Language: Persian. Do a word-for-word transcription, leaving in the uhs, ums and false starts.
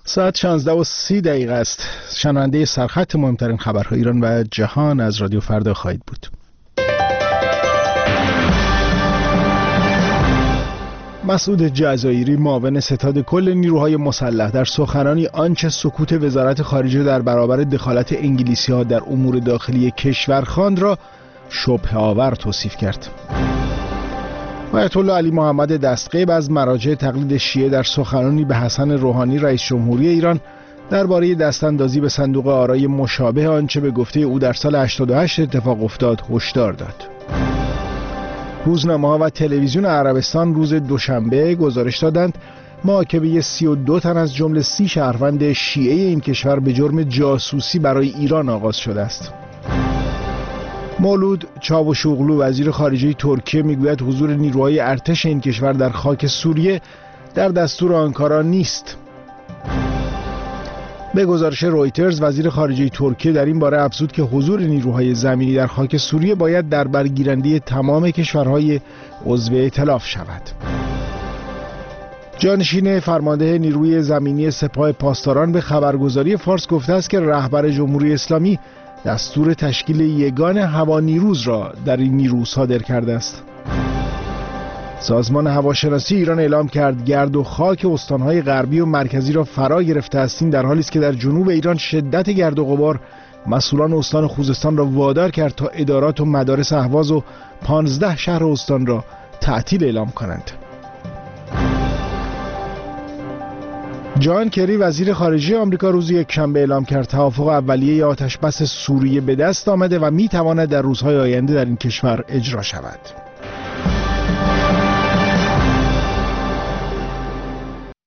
ساعت شانزده و سی دقیقه است. شنونده سرخط مهمترین خبرهای ایران و جهان از رادیو فردا خواهید بود. مسعود جزایری معاون ستاد کل نیروهای مسلح در سخنرانی آنچه سکوت وزارت خارجه در برابر دخالت انگلیسی‌ها در امور داخلی کشور خواند را شبهه آور توصیف کرد. آیت الله علی محمد دستغیب از مراجع تقلید شیعه در سخنرانی به حسن روحانی رئیس جمهوری ایران درباره دستاندازی به صندوق آرای مشابه آنچه به گفته او در سال هشتاد و هشت اتفاق افتاد هشدار داد. روزنامه‌ها و تلویزیون عربستان روز دوشنبه گزارش دادند محاکمه سی و دو تن از جمله سی شهروند شیعه این کشور به جرم جاسوسی برای ایران آغاز شده است. مولود چاوشوغلو وزیر خارجه ترکیه میگوید حضور نیروهای ارتش این کشور در خاک سوریه در دستور آنکارا نیست. به گزارش رویترز وزیر خارجه ترکیه در این باره افزود که حضور نیروهای زمینی در خاک سوریه باید در برگیرنده تمام کشورهای عضو ائتلاف شود. جانشین فرمانده نیروی زمینی سپاه پاسداران به خبرگزاری فارس گفته است که رهبر جمهوری اسلامی دستور تشکیل یگان هوانیروز را در این نیرو صادر کرده است. سازمان هواشناسی ایران اعلام کرد گرد و خاک استانهای غربی و مرکزی را فرا گرفته است. این در حالی است که در جنوب ایران شدت گرد و غبار مسئولان استان خوزستان را وادار کرد تا ادارات و مدارس اهواز و پانزده شهر استان را تعطیل اعلام کنند. جان کری وزیر خارجه آمریکا روز یکشنبه اعلام کرد توافق اولیه آتش بس سوریه به دست آمده و میتواند در روزهای آینده در این کشور اجرا شود.